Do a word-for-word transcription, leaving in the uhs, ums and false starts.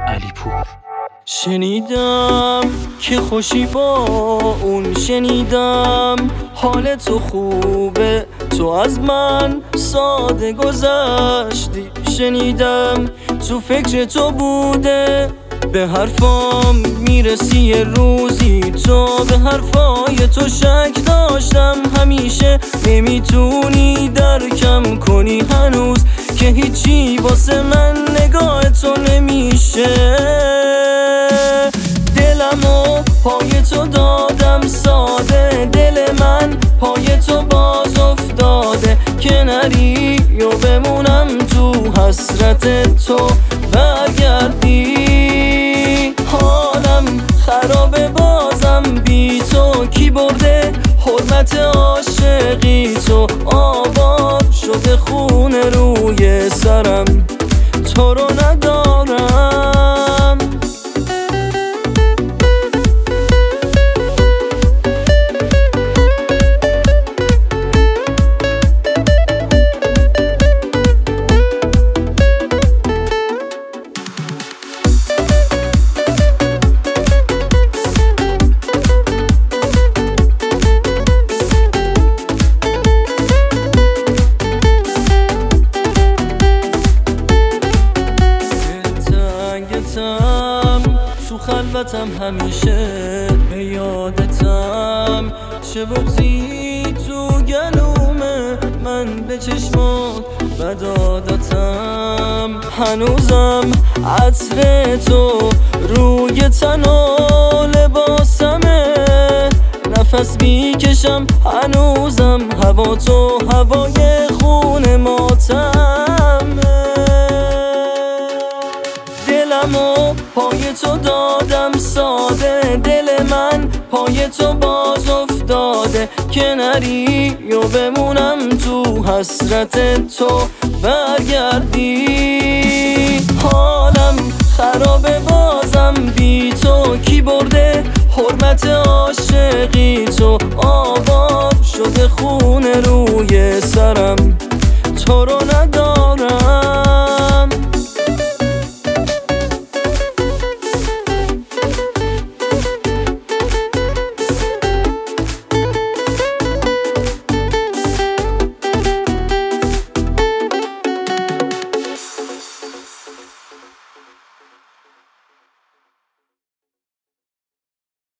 علی پور. شنیدم که خوشی با اون، شنیدم حال تو خوبه، تو از من ساده گذشتی، شنیدم تو فکر تو بوده، به حرفام میرسی یه روزی تو، به حرفای تو شک داشتم همیشه، نمیتونی درکم کنی هنوز که هیچی واسه من نگاه تو نمیشه. دلمو پای تو دادم ساده، دل من پای تو باز افتاده، که نری و بمونم تو حسرت تو برگردی. حالم خرابه بازم بی تو، کی برده حرمت عاشقی تو، آباد شده خونه روی سرم، تو رو ندارم. تو خلوتم همیشه به یادتم، چه بغضی تو گلومه من به چشمات بدادتم، هنوزم عطر تو روی تن و لباسمه، نفس میکشم هنوزم هوا تو هوای خون ماتمه. دلمو پای تو دادم ساده، دل من پای تو باز افتاده، که نری و بمونم تو حسرت تو برگردی. حالم خرابه بازم بی تو، کی برده حرمت